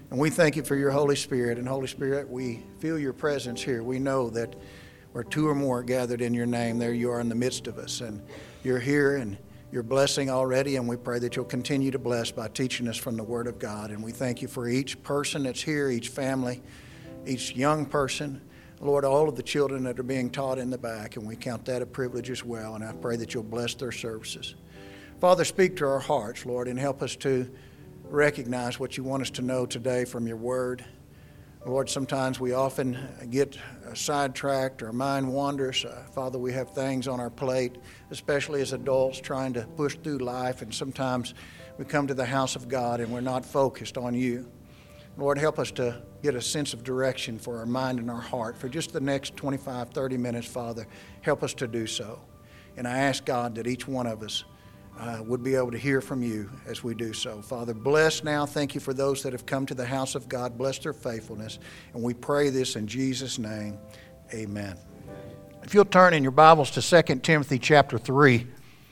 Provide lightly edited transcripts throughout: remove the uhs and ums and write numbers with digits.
And we thank you for your Holy Spirit. And Holy Spirit, we feel your presence here. We know that where two or more are gathered in your name, there you are in the midst of us. And you're here and you're blessing already, and we pray that you'll continue to bless by teaching us from the Word of God. And we thank you for each person that's here, each family, each young person. Lord, all of the children that are being taught in the back, and we count that a privilege as well. And I pray that you'll bless their services. Father, speak to our hearts, Lord, and help us to recognize what you want us to know today from your word. Lord, sometimes we often get sidetracked, our mind wanders. Father, we have things on our plate, especially as adults trying to push through life, and sometimes we come to the house of God and we're not focused on you. Lord, help us to get a sense of direction for our mind and our heart for just the next 25, 30 minutes, Father. Help us to do so. And I ask God that each one of us would be able to hear from you as we do so. Father, bless now. Thank you for those that have come to the house of God. Bless their faithfulness. And we pray this in Jesus' name. Amen. If you'll turn in your Bibles to 2 Timothy chapter 3.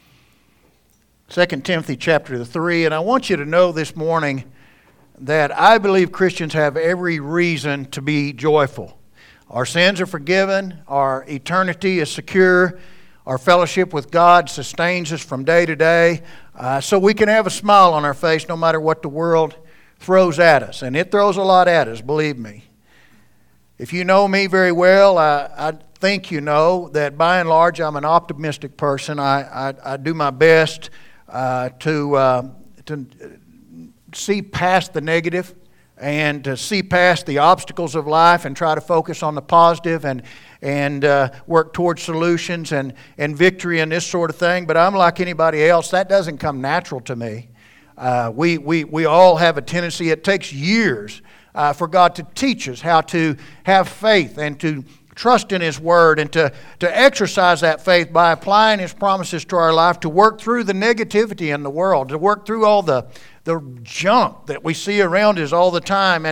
2 Timothy chapter 3. And I want you to know this morning that I believe Christians have every reason to be joyful. Our sins are forgiven. Our eternity is secure. Our fellowship with God sustains us from day to day. So we can have a smile on our face no matter what the world throws at us. And it throws a lot at us, believe me. If you know me very well, I think you know that by and large I'm an optimistic person. I do my best to see past the negative and to see past the obstacles of life and try to focus on the positive and work towards solutions and victory and this sort of thing. But I'm like anybody else. That doesn't come natural to me. We all have a tendency. It takes years for God to teach us how to have faith and to trust in His Word and to exercise that faith by applying His promises to our life, to work through the negativity in the world, to work through all the junk that we see around us all the time.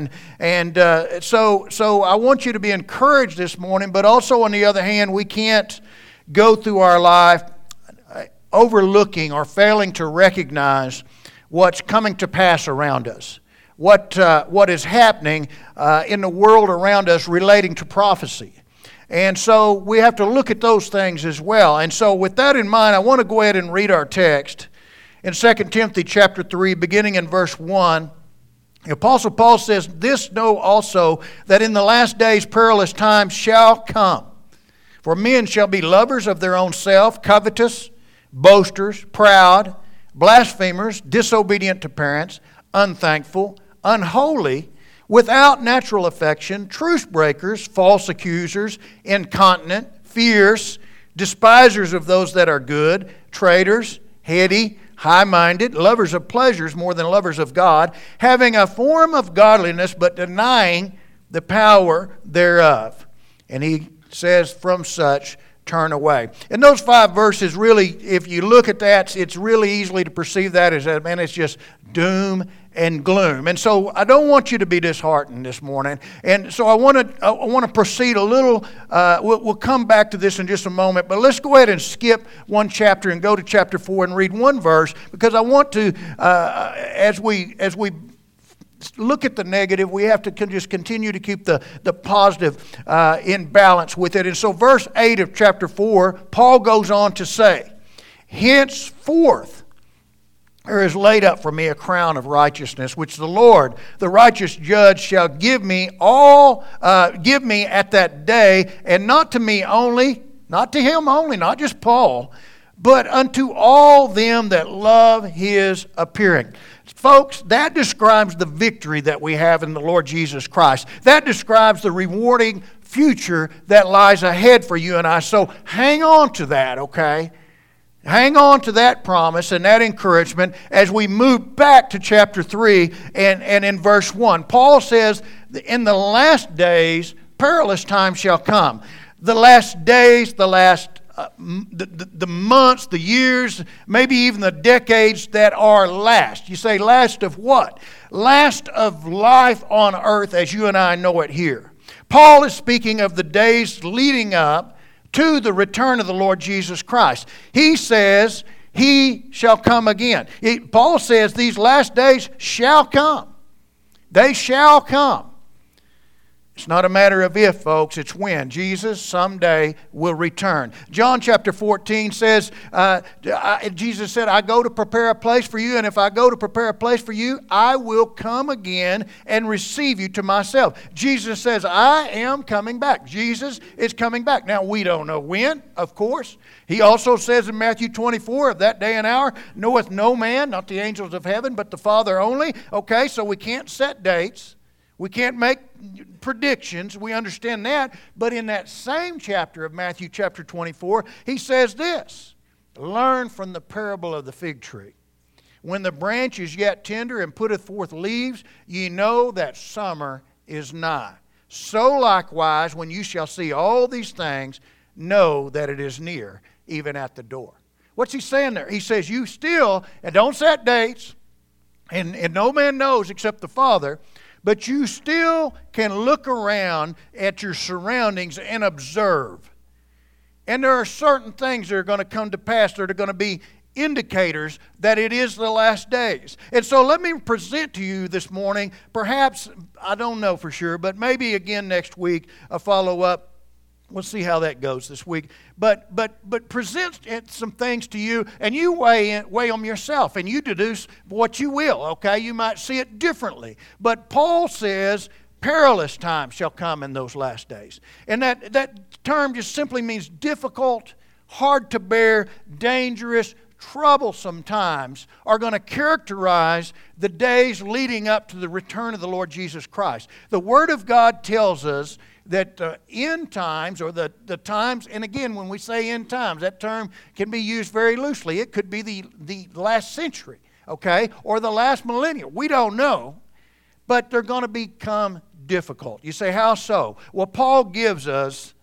So I want you to be encouraged this morning, but also on the other hand, we can't go through our life overlooking or failing to recognize what's coming to pass around us, what is happening in the world around us relating to prophecy. And so we have to look at those things as well. And so with that in mind, I want to go ahead and read our text. In 2 Timothy chapter 3, beginning in verse 1, the Apostle Paul says, "This know also, that in the last days perilous times shall come. For men shall be lovers of their own self, covetous, boasters, proud, blasphemers, disobedient to parents, unthankful, unholy, without natural affection, truce breakers, false accusers, incontinent, fierce, despisers of those that are good, traitors, heady, high-minded, lovers of pleasures more than lovers of God, having a form of godliness but denying the power thereof." And he says, "From such turn away." And those 5 verses really, if you look at that, it's really easily to perceive that as, man, it's just doom and gloom. And so I don't want you to be disheartened this morning. And so I want to proceed a little. We'll come back to this in just a moment. But let's go ahead and skip one chapter and go to chapter 4 and read one verse, because I want to, as we look at the negative, we have to just continue to keep the positive in balance with it. And so verse 8 of chapter 4, Paul goes on to say, "Henceforth there is laid up for me a crown of righteousness, which the Lord, the righteous judge, shall give me at that day, and not to me only," not to him only, not just Paul, "but unto all them that love His appearing." Folks, that describes the victory that we have in the Lord Jesus Christ. That describes the rewarding future that lies ahead for you and I. So hang on to that, okay? Hang on to that promise and that encouragement as we move back to chapter 3 and in verse 1. Paul says, "In the last days, perilous times shall come." The last days, the months, the years, maybe even the decades that are last. You say, last of what? Last of life on earth as you and I know it here. Paul is speaking of the days leading up to the return of the Lord Jesus Christ. He says He shall come again. Paul says these last days shall come. They shall come. It's not a matter of if, folks, it's when. Jesus someday will return. John chapter 14 says, Jesus said, I go to prepare a place for you, and if I go to prepare a place for you, I will come again and receive you to myself. Jesus says, I am coming back. Jesus is coming back. Now, we don't know when, of course. He also says in Matthew 24, of that day and hour knoweth no man, not the angels of heaven, but the Father only. Okay, so we can't set dates. We can't make predictions. We understand that. But in that same chapter of Matthew chapter 24, he says this, learn from the parable of the fig tree. When the branch is yet tender and putteth forth leaves, ye know that summer is nigh. So likewise, when you shall see all these things, know that it is near, even at the door. What's he saying there? He says, you still, and don't set dates, and no man knows except the Father, but you still can look around at your surroundings and observe. And there are certain things that are going to come to pass that are going to be indicators that it is the last days. And so let me present to you this morning, perhaps, I don't know for sure, but maybe again next week, a follow-up. We'll see how that goes this week. But present some things to you, and you weigh them yourself, and you deduce what you will, okay? You might see it differently. But Paul says, perilous times shall come in those last days. And that term just simply means difficult, hard to bear, dangerous, troublesome times are going to characterize the days leading up to the return of the Lord Jesus Christ. The Word of God tells us that the end times, or the times, and again, when we say end times, that term can be used very loosely. It could be the last century, okay, or the last millennium. We don't know, but they're going to become difficult. You say, how so? Well, Paul gives us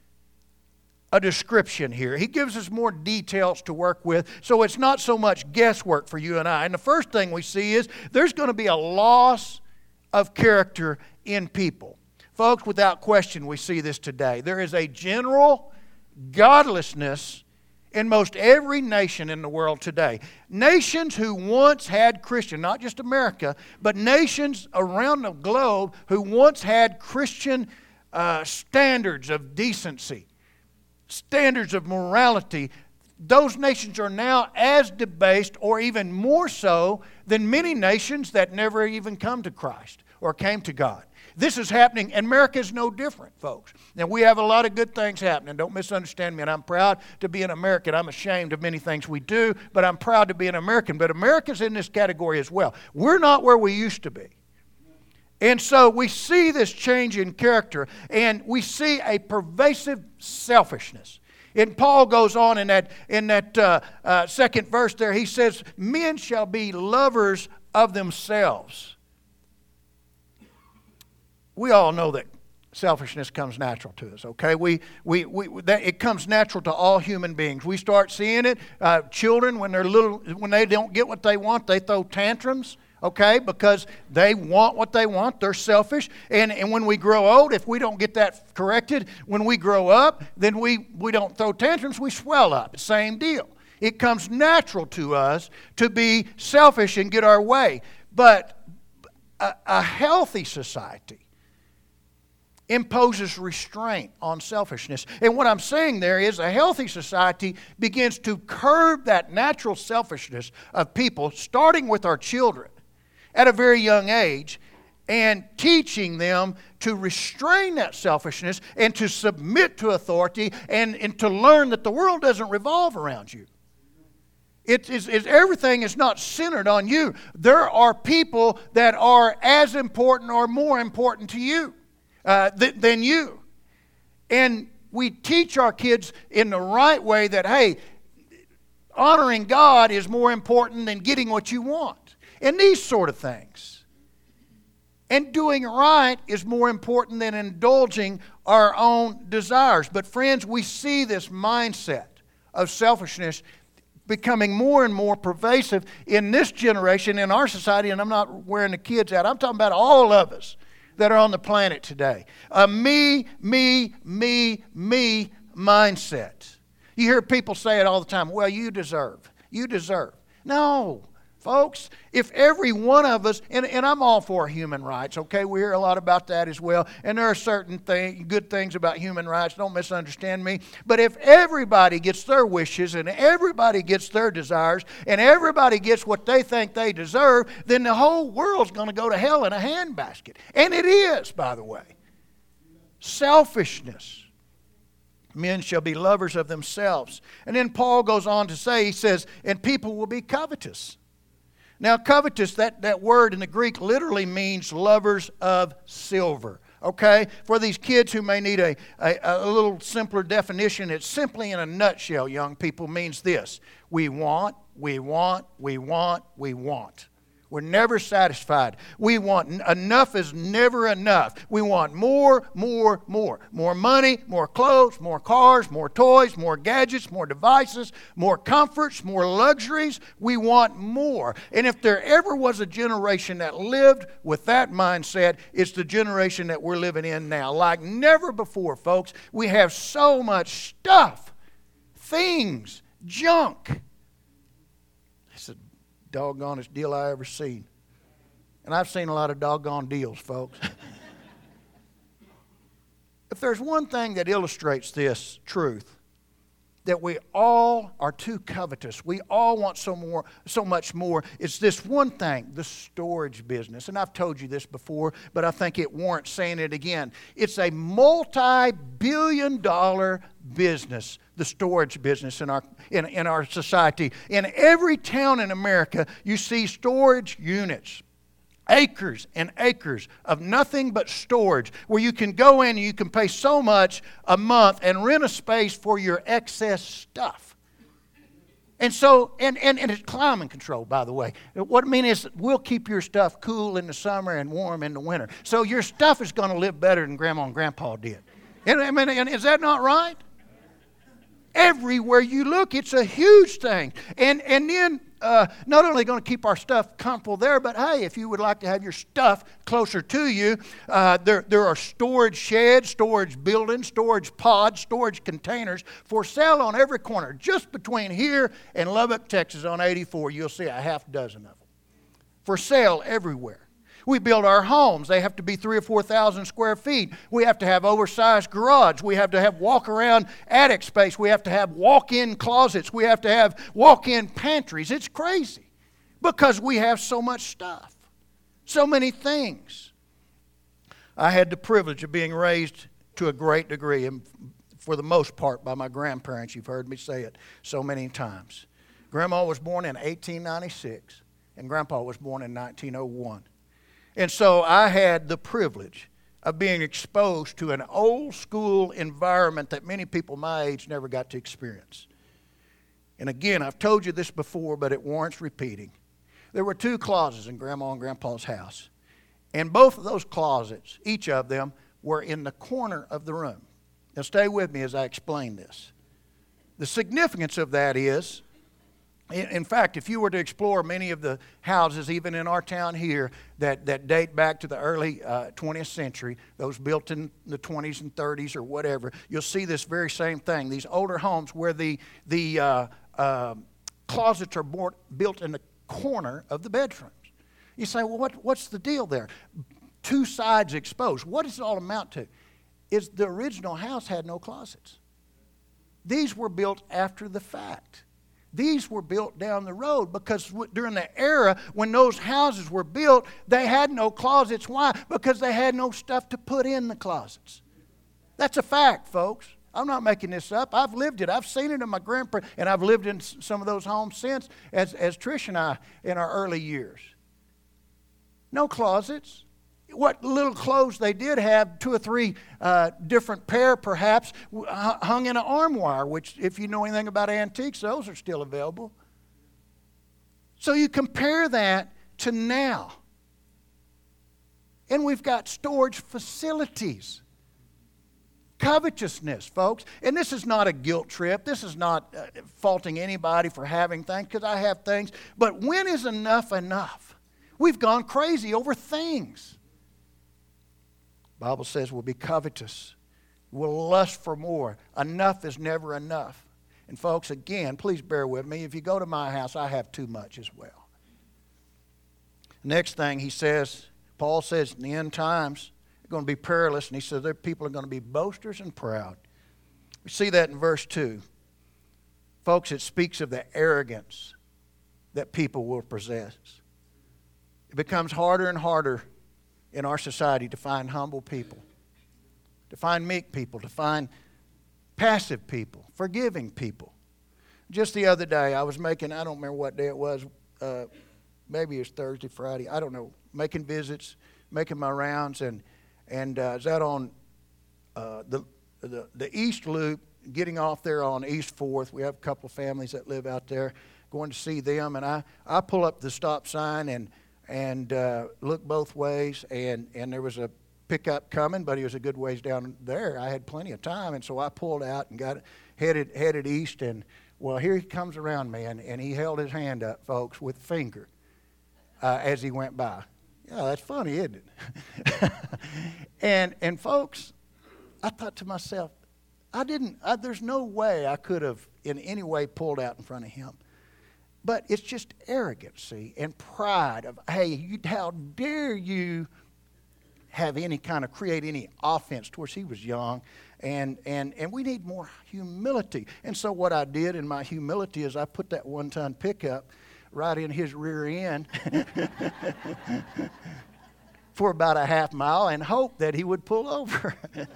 a description here. He gives us more details to work with, so it's not so much guesswork for you and I. And the first thing we see is there's going to be a loss of character in people. Folks, without question, we see this today. There is a general godlessness in most every nation in the world today. Nations who once had Christian, not just America, but nations around the globe who once had Christian standards of decency, standards of morality, those nations are now as debased or even more so than many nations that never even come to Christ or came to God. This is happening, and America is no different, folks. Now, we have a lot of good things happening. Don't misunderstand me, and I'm proud to be an American. I'm ashamed of many things we do, but I'm proud to be an American. But America's in this category as well. We're not where we used to be. And so we see this change in character, and we see a pervasive selfishness. And Paul goes on in that second verse there, he says, men shall be lovers of themselves. We all know that selfishness comes natural to us, okay? It comes natural to all human beings. We start seeing it. Children, when they're little, when they don't get what they want, they throw tantrums, okay? Because they want what they want. They're selfish. And when we grow old, if we don't get that corrected, when we grow up, then we don't throw tantrums, we swell up. Same deal. It comes natural to us to be selfish and get our way. But a healthy society imposes restraint on selfishness. And what I'm saying there is a healthy society begins to curb that natural selfishness of people, starting with our children at a very young age, and teaching them to restrain that selfishness and to submit to authority and to learn that the world doesn't revolve around you. Everything is not centered on you. There are people that are as important or more important to you than you. And we teach our kids in the right way that, hey, honoring God is more important than getting what you want. And these sort of things. And doing right is more important than indulging our own desires. But friends, we see this mindset of selfishness becoming more and more pervasive in this generation, in our society, and I'm not wearing the kids out. I'm talking about all of us that are on the planet today. A me mindset. You hear people say it all the time. Well, you deserve. You deserve. No. Folks, if every one of us, and I'm all for human rights, okay? We hear a lot about that as well. And there are certain good things about human rights. Don't misunderstand me. But if everybody gets their wishes and everybody gets their desires and everybody gets what they think they deserve, then the whole world's going to go to hell in a handbasket. And it is, by the way. Selfishness. Men shall be lovers of themselves. And then Paul goes on to say, he says, and people will be covetous. Now, covetous, that word in the Greek literally means lovers of silver. Okay? For these kids who may need a little simpler definition, it's simply in a nutshell, young people, means this. We want, we want, we want, we want. We're never satisfied. We want, enough is never enough. We want more, more, more. More money, more clothes, more cars, more toys, more gadgets, more devices, more comforts, more luxuries. We want more. And if there ever was a generation that lived with that mindset, it's the generation that we're living in now. Like never before, folks. We have so much stuff, things, junk. Doggonest deal I ever seen. And I've seen a lot of doggone deals, folks. If there's one thing that illustrates this truth, that we all are too covetous, we all want so much more, it's this one thing, the storage business. And I've told you this before, but I think it warrants saying it again. It's a multi-billion-dollar business, the storage business in our society. In every town in America, you see storage units. Acres and acres of nothing but storage, where you can go in and you can pay so much a month and rent a space for your excess stuff. And so, and it's climate control, by the way. What I mean is, we'll keep your stuff cool in the summer and warm in the winter. So your stuff is going to live better than Grandma and Grandpa did. And is that not right? Everywhere you look, it's a huge thing. And then not only going to keep our stuff comfortable there, but hey, if you would like to have your stuff closer to you, there are storage sheds, storage buildings, storage pods, storage containers for sale on every corner. Just between here and Lubbock, Texas on 84, you'll see a half dozen of them. For sale everywhere. We build our homes. They have to be 3,000 or 4,000 square feet. We have to have oversized garage. We have to have walk-around attic space. We have to have walk-in closets. We have to have walk-in pantries. It's crazy because we have so much stuff, so many things. I had the privilege of being raised to a great degree, and for the most part, by my grandparents. You've heard me say it so many times. Grandma was born in 1896, and Grandpa was born in 1901. And so I had the privilege of being exposed to an old school environment that many people my age never got to experience. And again, I've told you this before, but it warrants repeating. There were 2 closets in Grandma and Grandpa's house. And both of those closets, each of them, were in the corner of the room. Now stay with me as I explain this. The significance of that is, in fact, if you were to explore many of the houses, even in our town here, that date back to the early 20th century, those built in the 20s and 30s or whatever, you'll see this very same thing. These older homes where the closets are built in the corner of the bedrooms. You say, well, what's the deal there? 2 sides exposed. What does it all amount to? Is the original house had no closets. These were built after the fact. These were built down the road because during the era when those houses were built, they had no closets. Why? Because they had no stuff to put in the closets. That's a fact, folks. I'm not making this up. I've lived it. I've seen it in my grandparents, and I've lived in some of those homes since as Trish and I in our early years. No closets. What little clothes they did have, 2 or 3 different pair perhaps, hung in an armoire, which if you know anything about antiques, those are still available. So you compare that to now. And we've got storage facilities. Covetousness, folks. And this is not a guilt trip. This is not faulting anybody for having things, because I have things. But when is enough enough? We've gone crazy over things. The Bible says we'll be covetous. We'll lust for more. Enough is never enough. And folks, again, please bear with me. If you go to my house, I have too much as well. Next thing he says, Paul says, in the end times, they're going to be perilous. And he says, their people are going to be boasters and proud. We see that in verse 2. Folks, it speaks of the arrogance that people will possess. It becomes harder and harder in our society to find humble people, to find meek people, to find passive people, forgiving people. Just the other day, I was making, I don't remember what day it was, maybe it was Thursday, Friday, I don't know, making visits, making my rounds, and I was out on the East Loop, getting off there on East 4th. We have a couple of families that live out there, going to see them, and I pull up the stop sign and look both ways, and there was a pickup coming, but he was a good ways down there. I had plenty of time, and so I pulled out and got headed east, and well, here he comes around me, and he held his hand up, folks, with finger as he went by. Yeah, that's funny, isn't it? and folks, I thought to myself, there's no way I could have in any way pulled out in front of him. But it's just arrogancy and pride of, hey, how dare you have any kind of, create any offense towards. He was young, and we need more humility. And so what I did in my humility is I put that 1-ton pickup right in his rear end for about a half mile and hoped that he would pull over.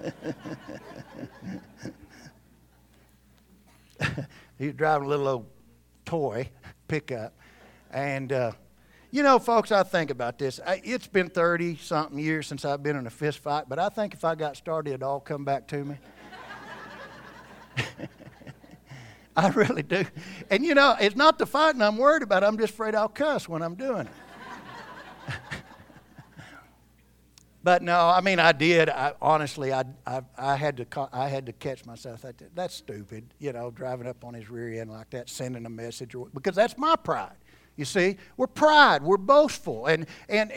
He was driving a little old toy pickup. And, folks, I think about this. It's been 30-something years since I've been in a fist fight, but I think if I got started, it'd all come back to me. I really do. And, it's not the fighting I'm worried about. I'm just afraid I'll cuss when I'm doing it. But no, I mean, I did. Honestly, I had to catch myself. That's stupid, driving up on his rear end like that, sending a message, because that's my pride. You see, we're pride, we're boastful, and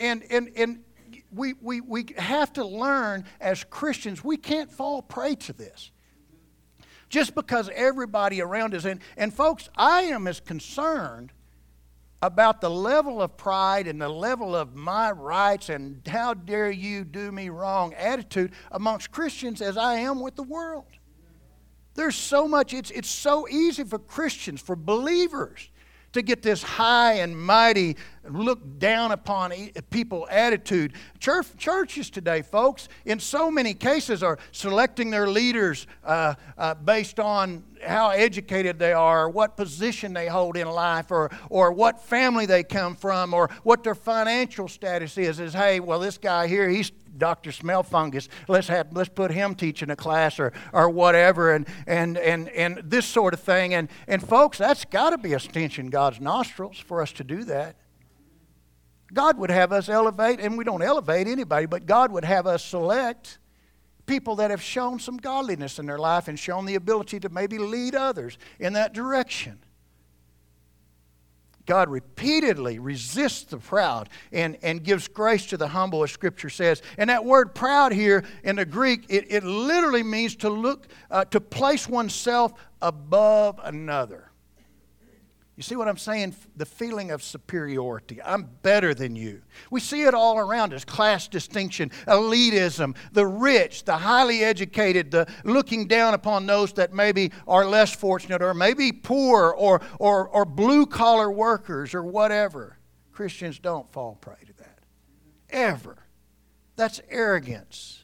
we have to learn as Christians. We can't fall prey to this. Just because everybody around us, and folks, I am as concerned about the level of pride and the level of my rights and how dare you do me wrong attitude amongst Christians as I am with the world. There's so much, it's so easy for Christians, for believers, to get this high and mighty, look down upon people attitude. Churches today, folks, in so many cases are selecting their leaders based on how educated they are, or what position they hold in life, or what family they come from, or what their financial status is. Hey, well, this guy here, he's Dr. Smellfungus. Let's put him teaching a class or whatever, and this sort of thing. And folks, that's got to be a stench in God's nostrils for us to do that. God would have us elevate, and we don't elevate anybody, but God would have us select people that have shown some godliness in their life and shown the ability to maybe lead others in that direction. God repeatedly resists the proud and gives grace to the humble, as Scripture says. And that word proud here in the Greek, it literally means to look, to place oneself above another. You see what I'm saying? The feeling of superiority. I'm better than you. We see it all around us. Class distinction, elitism, the rich, the highly educated, the looking down upon those that maybe are less fortunate or maybe poor or blue-collar workers or whatever. Christians don't fall prey to that. Ever. That's arrogance.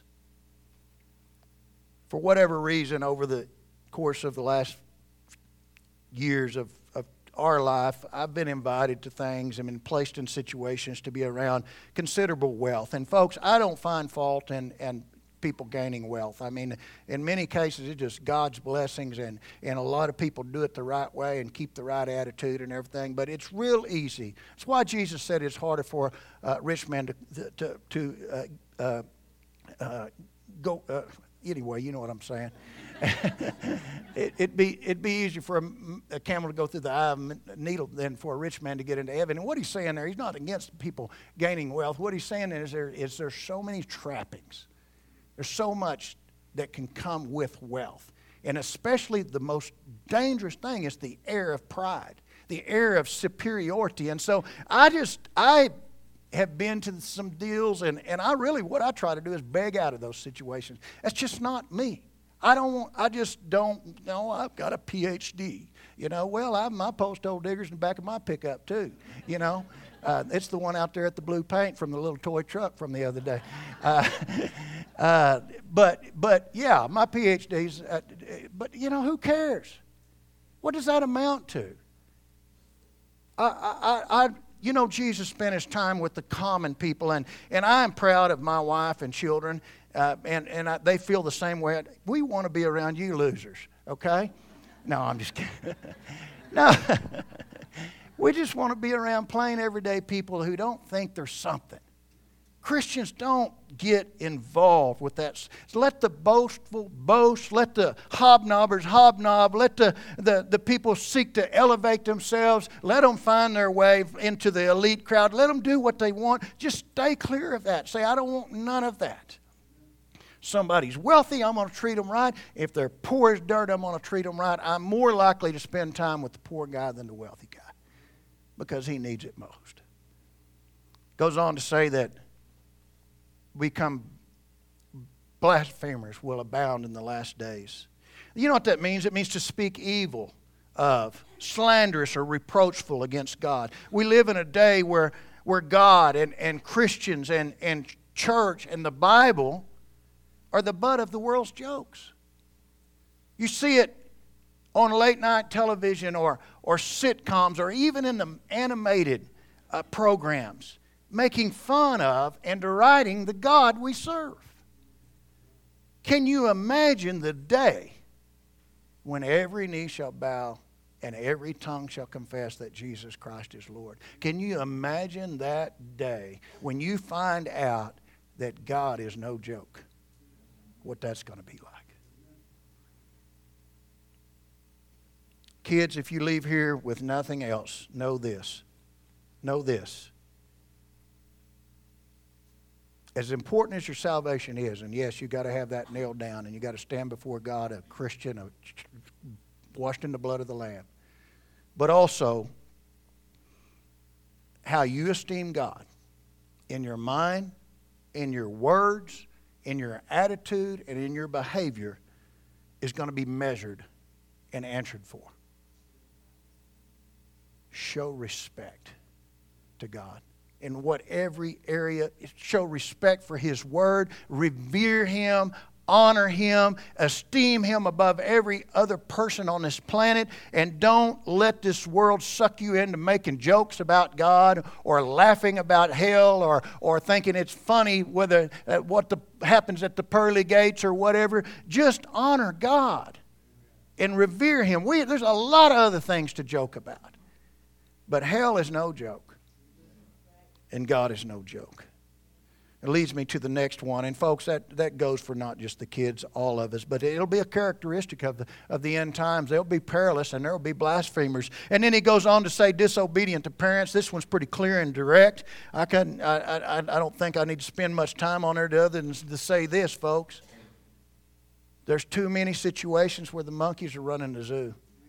For whatever reason, over the course of the last years of our life, I've been invited to things and been placed in situations to be around considerable wealth. And folks, I don't find fault in people gaining wealth. I mean, in many cases, it's just God's blessings, and a lot of people do it the right way and keep the right attitude and everything, but it's real easy. That's why Jesus said it's harder for a rich man to go... Anyway, you know what I'm saying. It'd be easier for a camel to go through the eye of a needle than for a rich man to get into heaven. And what he's saying there, he's not against people gaining wealth. What he's saying is there's so many trappings. There's so much that can come with wealth. And especially the most dangerous thing is the air of pride, the air of superiority. And so I have been to some deals, and what I try to do is beg out of those situations. That's just not me. I've got a PhD. My post-hole digger's in the back of my pickup too, It's the one out there at the blue paint from the little toy truck from the other day. But yeah, my PhD's, but who cares? What does that amount to? Jesus spent his time with the common people, and I am proud of my wife and children, and they feel the same way. We want to be around you losers, okay? No, I'm just kidding. No, we just want to be around plain everyday people who don't think they're something. Christians don't get involved with that. So let the boastful boast. Let the hobnobbers hobnob. Let the people seek to elevate themselves. Let them find their way into the elite crowd. Let them do what they want. Just stay clear of that. Say, I don't want none of that. Somebody's wealthy, I'm going to treat them right. If they're poor as dirt, I'm going to treat them right. I'm more likely to spend time with the poor guy than the wealthy guy because he needs it most. Goes on to say that blasphemers will abound in the last days. You know what that means? It means to speak evil of, slanderous or reproachful against God. We live in a day where God and Christians and church and the Bible are the butt of the world's jokes. You see it on late night television or sitcoms or even in the animated programs, making fun of and deriding the God we serve. Can you imagine the day when every knee shall bow and every tongue shall confess that Jesus Christ is Lord? Can you imagine that day when you find out that God is no joke? What that's going to be like. Kids, if you leave here with nothing else, know this. Know this. As important as your salvation is, and yes, you've got to have that nailed down, and you've got to stand before God, a Christian, washed in the blood of the Lamb. But also, how you esteem God in your mind, in your words, in your attitude, and in your behavior is going to be measured and answered for. Show respect to God. In whatever area, show respect for His Word, revere Him, honor Him, esteem Him above every other person on this planet, and don't let this world suck you into making jokes about God or laughing about hell or thinking it's funny whether happens at the pearly gates or whatever. Just honor God and revere Him. There's a lot of other things to joke about, but hell is no joke. And God is no joke. It leads me to the next one. And folks, that goes for not just the kids, all of us, but it'll be a characteristic of the end times. They'll be perilous and there'll be blasphemers. And then he goes on to say disobedient to parents. This one's pretty clear and direct. I don't think I need to spend much time on it other than to say this, folks. There's too many situations where the monkeys are running the zoo.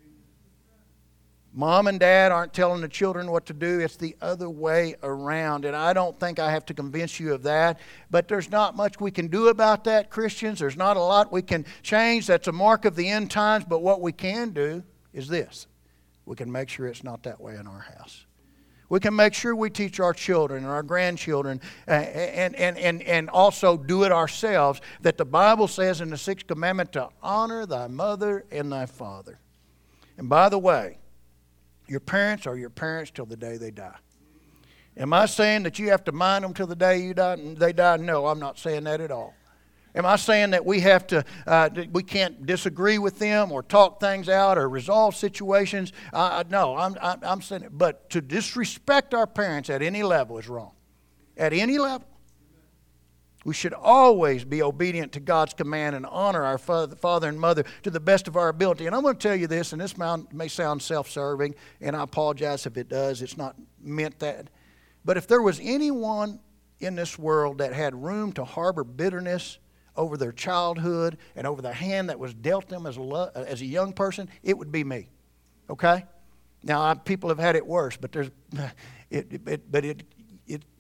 Mom and dad aren't telling the children what to do. It's the other way around. And I don't think I have to convince you of that. But there's not much we can do about that, Christians. There's not a lot we can change. That's a mark of the end times. But what we can do is this. We can make sure it's not that way in our house. We can make sure we teach our children and our grandchildren and also do it ourselves, that the Bible says in the 6th commandment to honor thy mother and thy father. And by the way, your parents are your parents till the day they die. Am I saying that you have to mind them till the day they die? No, I'm not saying that at all. Am I saying that we can't disagree with them or talk things out or resolve situations? No, I'm saying it. But to disrespect our parents at any level is wrong. At any level. We should always be obedient to God's command and honor our father and mother to the best of our ability. And I'm going to tell you this, and this may sound self-serving, and I apologize if it does. It's not meant that. But if there was anyone in this world that had room to harbor bitterness over their childhood and over the hand that was dealt them as a young person, it would be me. Okay? Now, people have had it worse, but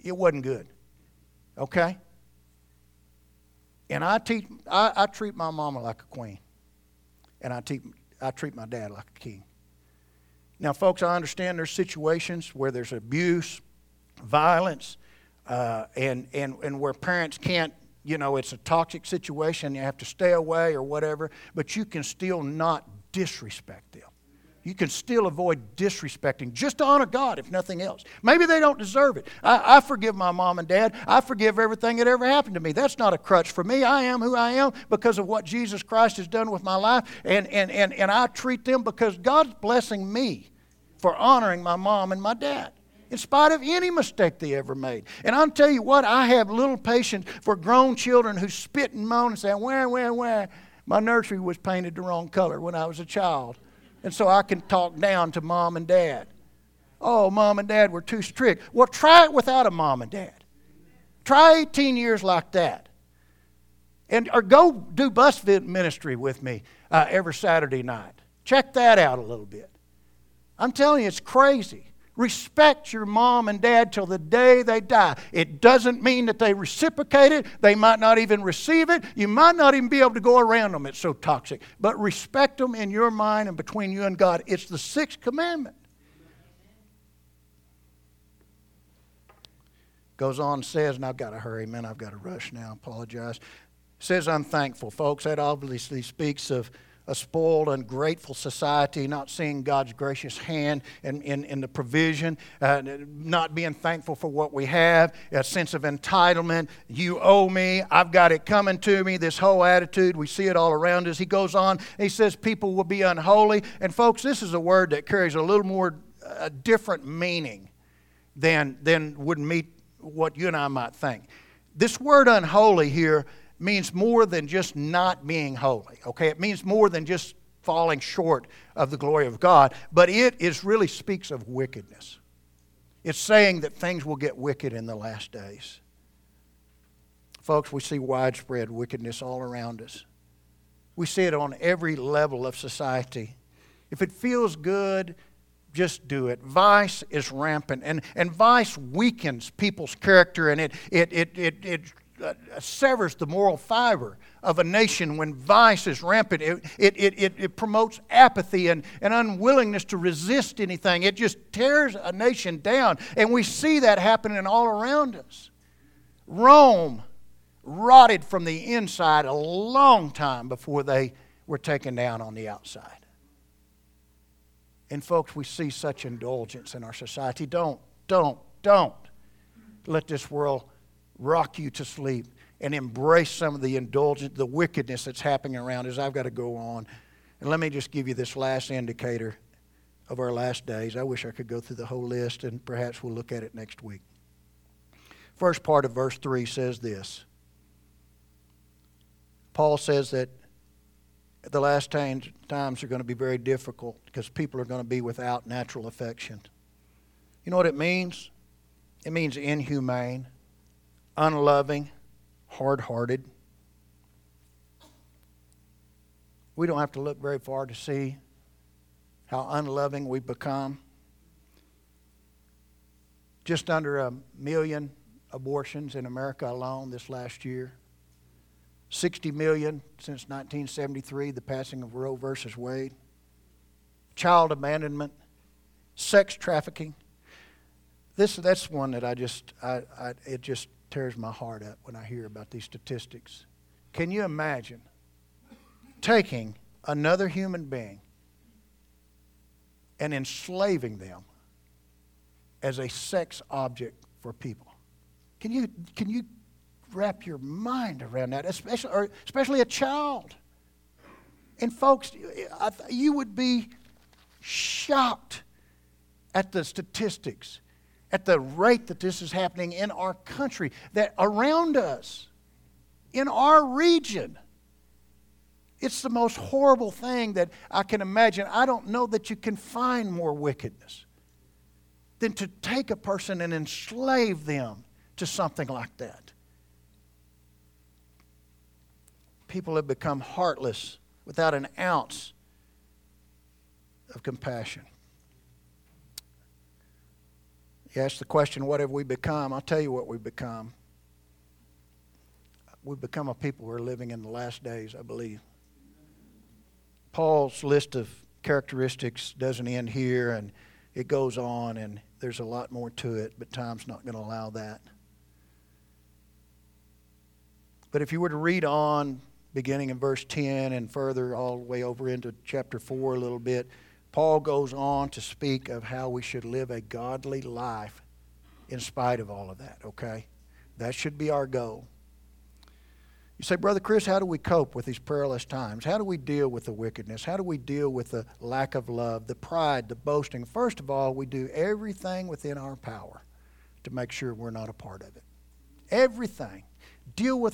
It wasn't good. Okay? And I treat my mama like a queen. And I treat my dad like a king. Now, folks, I understand there's situations where there's abuse, violence, and where parents can't, it's a toxic situation. You have to stay away or whatever. But you can still not disrespect them. You can still avoid disrespecting, just to honor God, if nothing else. Maybe they don't deserve it. I forgive my mom and dad. I forgive everything that ever happened to me. That's not a crutch for me. I am who I am because of what Jesus Christ has done with my life. And I treat them because God's blessing me for honoring my mom and my dad, in spite of any mistake they ever made. And I'll tell you what, I have little patience for grown children who spit and moan and say, where? My nursery was painted the wrong color when I was a child. And so I can talk down to mom and dad. Oh, mom and dad were too strict. Well, try it without a mom and dad. Try 18 years like that. Or go do bus ministry with me every Saturday night. Check that out a little bit. I'm telling you, it's crazy. Respect your mom and dad till the day they die. It doesn't mean that they reciprocate it. They might not even receive it. You might not even be able to go around them. It's so toxic. But respect them in your mind and between you and God. It's the sixth commandment. Goes on and says, and I've got to hurry, man. I've got to rush now. I apologize. Says unthankful. Folks, that obviously speaks of a spoiled, ungrateful society, not seeing God's gracious hand in the provision, not being thankful for what we have, a sense of entitlement. You owe me, I've got it coming to me, this whole attitude. We see it all around us. He goes on, he says people will be unholy. And folks, this is a word that carries a little more different meaning than would meet what you and I might think. This word unholy here means more than just not being holy. Okay, it means more than just falling short of the glory of God, but it really speaks of wickedness. It's saying that things will get wicked in the last days. Folks, we see widespread wickedness all around us. We see it on every level of society. If it feels good, just do it. Vice is rampant, and vice weakens people's character, and it severs the moral fiber of a nation when vice is rampant. It promotes apathy and unwillingness to resist anything. It just tears a nation down. And we see that happening all around us. Rome rotted from the inside a long time before they were taken down on the outside. And folks, we see such indulgence in our society. Don't let this world rock you to sleep and embrace some of the indulgence, the wickedness that's happening around us. I've got to go on. And let me just give you this last indicator of our last days. I wish I could go through the whole list, and perhaps we'll look at it next week. First part of verse 3 says this. Paul says that the last times are going to be very difficult because people are going to be without natural affection. You know what it means? It means inhumane, unloving, hard-hearted. We don't have to look very far to see how unloving we've become. Just under 1 million abortions in America alone this last year. 60 million since 1973, the passing of Roe versus Wade. Child abandonment, sex trafficking. That's one that it just tears my heart up when I hear about these statistics. Can you imagine taking another human being and enslaving them as a sex object for people? Can you wrap your mind around that, especially a child? And folks, you would be shocked at the statistics, at the rate that this is happening in our country, that around us, in our region. It's the most horrible thing that I can imagine. I don't know that you can find more wickedness than to take a person and enslave them to something like that. People have become heartless without an ounce of compassion. You ask the question, what have we become? I'll tell you what we've become. We've become a people who are living in the last days, I believe. Paul's list of characteristics doesn't end here, and it goes on, and there's a lot more to it, but time's not going to allow that. But if you were to read on, beginning in verse 10 and further all the way over into chapter 4 a little bit, Paul goes on to speak of how we should live a godly life in spite of all of that, okay? That should be our goal. You say, Brother Chris, how do we cope with these perilous times? How do we deal with the wickedness? How do we deal with the lack of love, the pride, the boasting? First of all, we do everything within our power to make sure we're not a part of it. Everything. Deal with